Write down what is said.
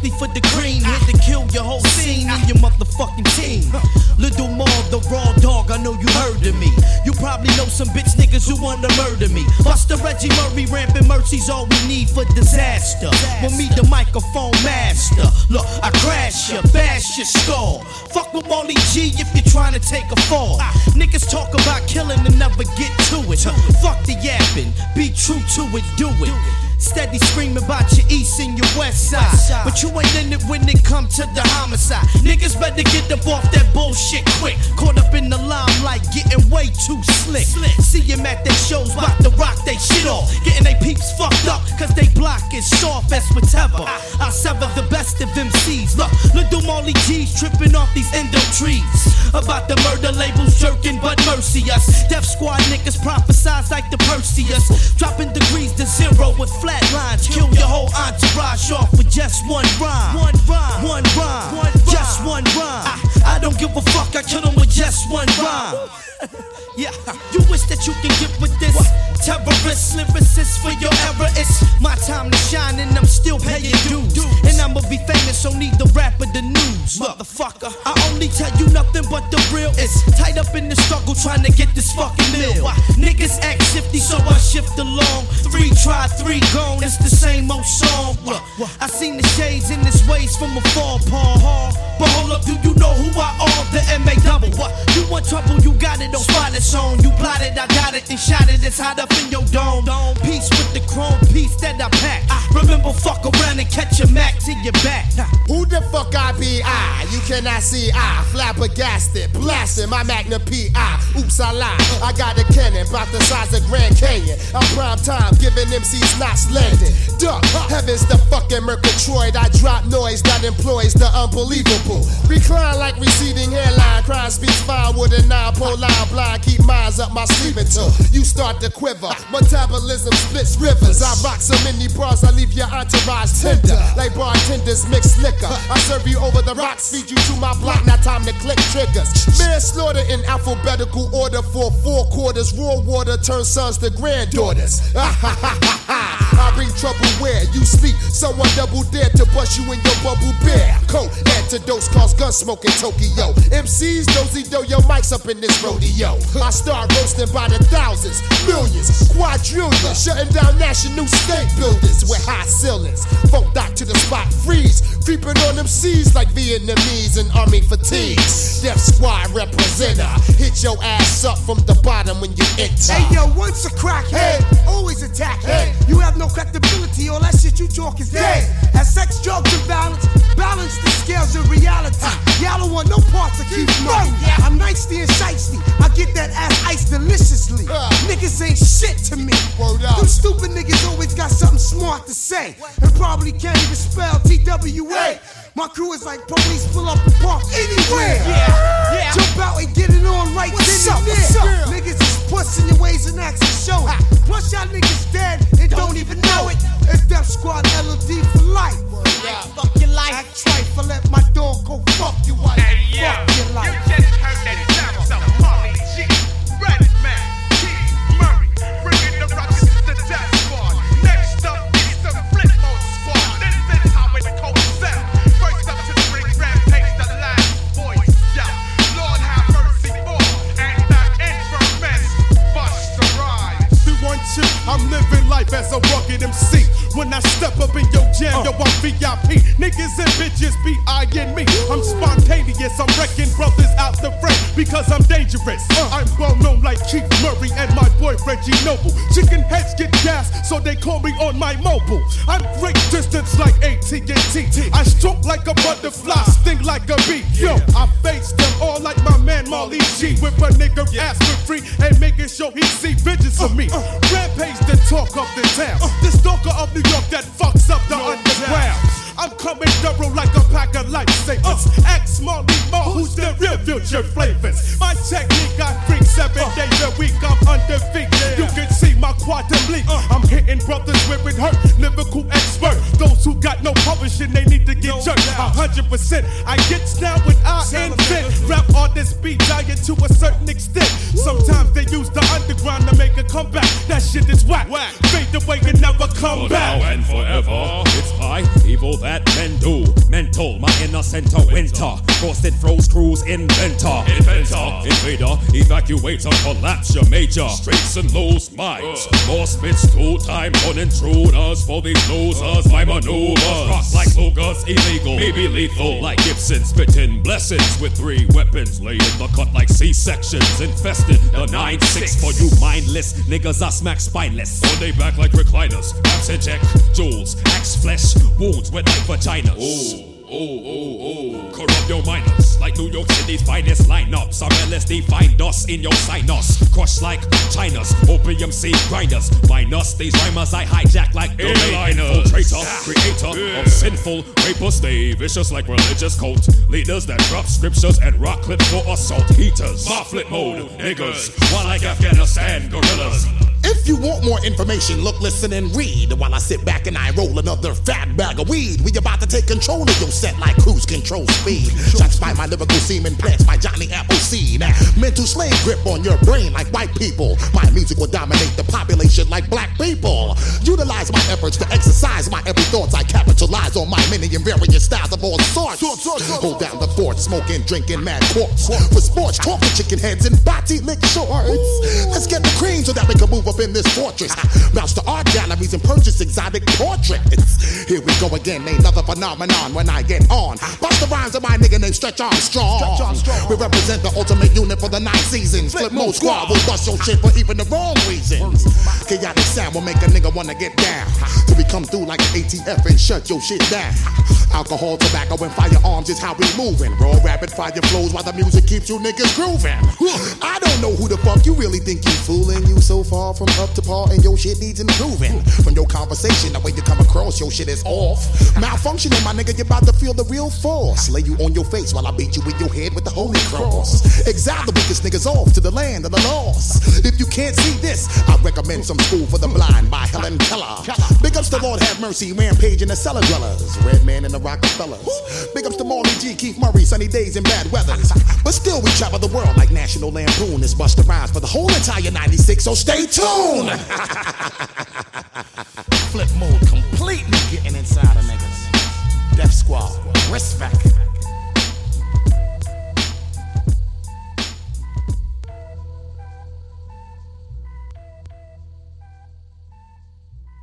only for the green. Here to kill your whole scene and your motherfucking team. Little Mar, the raw dog, I know you heard of me. You probably know some bitch niggas who wanna murder me. Buster Reggie Murray, rampant mercy's all we need for disaster. With me, the microphone master. Look, I crash ya, bash your skull. Fuck with Molly G if you're trying to take a fall. Niggas talk about killing and never get to it. Fuck the yapping, be true to it, do it. Steady screaming about your east and your west side, but you ain't in it when it come to the homicide. Niggas better get up off that bullshit quick. Caught up in the limelight, getting way too slick. See him at their shows, about to rock they shit off. Getting they peeps fucked up, cause they block is soft as whatever. I sever the best of MCs. Look, little Molly G's tripping off these endo trees. About the murder labels jerking, but mercy us. Death Squad niggas prophesize like the Perseus. Dropping degrees to zero with flat lines. Kill your whole entourage off with just one rhyme. One rhyme, just one rhyme. I don't give a fuck, I kill them with just one rhyme. Yeah, you wish that you can get with this. Terrorist lyricist for your era. It's my time to shine and I'm still paying dues. And I'ma be famous, so need the rap of the news. Motherfucker, I only tell you nothing but the real. It's tied up in the struggle trying to get this fucking meal. Niggas act shifty, so I shift along. 3 try, 3 gone, it's the same old song. I seen the shades in this ways from afar, Paul. But hold up, do you know who I are? The M.A. double. You want trouble, you got it on spot it's on. You plotted, I got it and shot it. It's hot up in your dome. Peace with the chrome piece that I pack. Remember, fuck around and catch a Mac to your back. Who the fuck I be? You cannot see flabbergasted, blasting my Magnum P.I. Oops, I lied. I got a cannon about the size of Grand Canyon. I'm prime time, giving MCs knots landing. Duck, heaven's the fucking Murgatroyd. I drop noise that employs the unbelievable. Recline like receding hairline. Crime speaks fine with a 9-pole line blind. Keep minds up my sleeve until you start to quiver. Metabolism splits rivers. I rock so many bars, I leave your entourage tender. Like bartenders mix liquor. I serve you over the rocks, feed you to my block. Now time to click triggers. Manslaughter in alphabetical order for 4 quarters. Raw water turns sons to granddaughters. I bring trouble where you sleep. Someone double dare to bust you in your bubble bear coat. Antidotes cause gun smoke in Tokyo. MCs nosy though your mics up in this rodeo. I start roasting by the thousands, millions, quadrillions, shutting down national state buildings with high ceilings. Funk dock to the spot, freeze, creeping on them seas like Vietnamese and army fatigues. Death Squad representer, hit your ass up from the bottom when you enter. Hey yo, once a crackhead, always attack head. You have no credibility, all that shit you talk is dead. As sex, drugs, and balance the scales of reality. Y'all don't want no parts of keep money. I'm nicey and shiesty, I get that ass iced deliciously. Niggas ain't shit to me. Them stupid niggas always got something smart to say, and probably can't even spell TWA. My crew is like police pull up and park anywhere. Jump out and get it on right then and there. Niggas is pussing your ways and acts and show it. Plus y'all niggas dead and don't even know it. It's Death Squad LOD for life. Fuck your life. Act trifle, let my dog go fuck you wife. Fuck your life. You just heard that sound of Molly G. Redman, Keith Murray, bringing the rockets to the Death Squad. Next up is the Flipmode Squad. This is how it goes down. First up to the ring, rampage, the last voice. Yeah, Lord have mercy for and the infamous Busta Rhymes. 212, I'm living life as a rugged MC. When I step up in your jam, yo, I'm VIP. Niggas and bitches be eyeing me. I'm spontaneous, I'm wrecking brothers out the frame because I'm dangerous. I'm well known like Keith Murray and my boy Reggie Noble. Chicken heads get gas, so they call me on my mobile. I'm great distance like AT&T. I stroke like a butterfly, sting like a bee. Yo, I face them all like my man Molly G. With a nigga asking free and making sure he see vengeance of me. Rampage the talk of the town. The stalker of New York that fucks up the underground. I'm coming thorough like a pack of lifesavers. Ask Molly Mo, who's the real future flavors. My technique, I freak 7 days a week, I'm undefeated. You can see my quantum leap. I'm hitting brothers where it hurt, lyrical expert. Those who got no publishing, they need to get jerked. 100%, I get down when I invent. Rap artists be dying to a certain extent. Sometimes they use the underground to make a comeback. That shit is whack. Fade away and never come back. Now and forever, it's my evil that men do. mental, my innocent winter. Frosted froze cruise inventor. Invader, evacuator, collapse your major. Straights and lows, minds. More spits, 2-time on intruders. For these losers, my maneuvers. Rock like Luger's illegal, maybe lethal. Like Gibson, spitting blessings with 3 weapons. Lay in the cut like C-sections. Infested the 9-6 for you mindless niggas. I smack spineless. On they back like recliners. Abs inject jewels, axe flesh, wounds wet like vaginas. Corrupt your minors like New York City's finest lineups. Our LSD find us in your sinus. Crush like China's opium seed grinders. Minus these rhymers I hijack like airliners. Infiltrator, creator of sinful rapers. Stay vicious like religious cult leaders that drop scriptures and rock clips for assault heaters. My flip mode niggas, one like Afghanistan gorillas. If you want more information, look, listen, and read while I sit back and I roll another fat bag of weed. We about to take control of your set like cruise control speed. Shots by my lyrical semen, plants by Johnny Appleseed. Mental slave grip on your brain like white people. My music will dominate the population like black people. Utilize my efforts to exercise my every thoughts. I capitalize on my many and various styles of all sorts. Hold down the fort, smoking, drinking mad quartz. For sports, talking chicken heads and body lick shorts. Let's get the cream so that we can move up in this fortress. Bounce to art galleries and purchase exotic portraits. Here we go again, another phenomenon when I get on. Bust the rhymes of my nigga named Stretch Armstrong. We represent the ultimate unit for the 9 seasons. Flip mode squad will bust your shit for even the wrong reasons. Chaotic sound will make a nigga wanna get down. Till we come through like an ATF and shut your shit down. Alcohol, tobacco, and firearms is how we moving. Raw rapid fire flows while the music keeps you niggas grooving. I don't know who the fuck you really think you fooling. You so far from up to par and your shit needs improving. From your conversation, the way you come across, your shit is off. Malfunctioning, my nigga, you about to feel the real force. Lay you on your face while I beat you with your head with the holy cross. Exile the weakest niggas off to the land of the lost. If you can't see this, I recommend some School for the Blind by Helen Keller. Big ups to Lord Have Mercy, Rampage and the Cellar Dwellers. Redman and the Rockefellers. Big ups to Marley G, Keith Murray, Sunny Days and Bad Weathers. But still we travel the world like National Lampoon. It's Busta Rhymes for the whole entire 96, so stay tuned. Flip mode completely getting inside of niggas. Death Squad, respect.